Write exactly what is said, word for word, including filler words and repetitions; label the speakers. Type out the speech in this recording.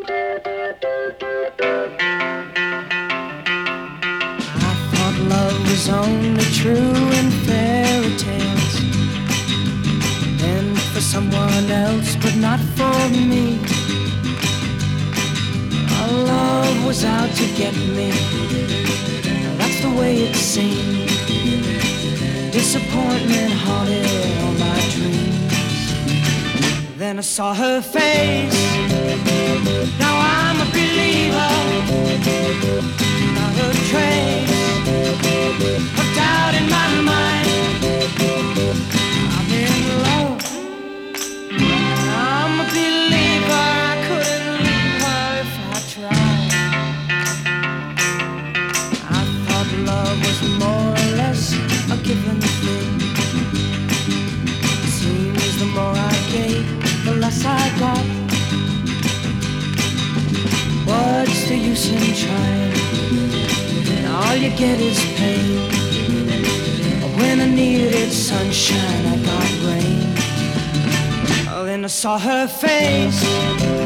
Speaker 1: I thought love was only true in fairy tales, and for someone else, but not for me. Our love was out to get me. That's the way it seemed. Disappointment haunted all my dreams. Then I saw her face. Now I'm a believer. Not a trace of doubt in my mind. I'm in love. I'm a believer. I couldn't leave her if I tried. I thought love was more or less a given thing. Seems the more I gave, the less I got. What's the use in trying? All you get is pain. When I needed sunshine, I got rain. Oh, then I saw her face.